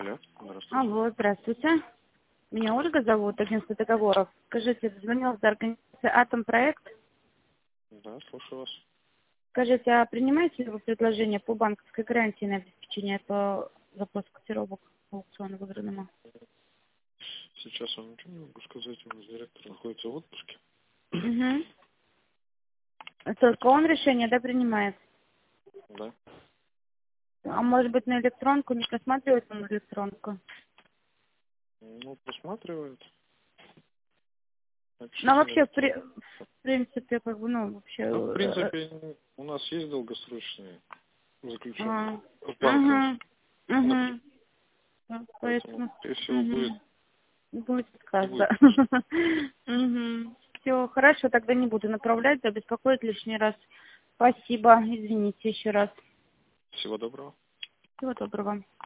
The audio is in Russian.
Алло, здравствуйте. Алло, здравствуйте. Меня Ольга зовут, агентство договоров. Скажите, звонила за организацию «Атомпроект». Да, слушаю вас. Скажите, а принимаете ли вы предложение по банковской гарантии на обеспечение по запросу котировок аукциона выигранного? Сейчас вам ничего не могу сказать, у нас директор находится в отпуске. Угу. Только он решение, да, принимает? Да. А может быть, на электронку не просматривает он электронку? Ну, посматривает. Ну, а Напишите вообще, мне. в принципе, как бы, ну, вообще... Ну, в принципе, у нас есть долгосрочные заключения с банком. Угу. Поэтому, Поэтому... скорее всего, Угу. Будет и отказ, да. будет отказ. Все, хорошо, тогда не буду направлять, да, беспокоить лишний раз. Спасибо, извините еще раз. Всего доброго. Всего доброго.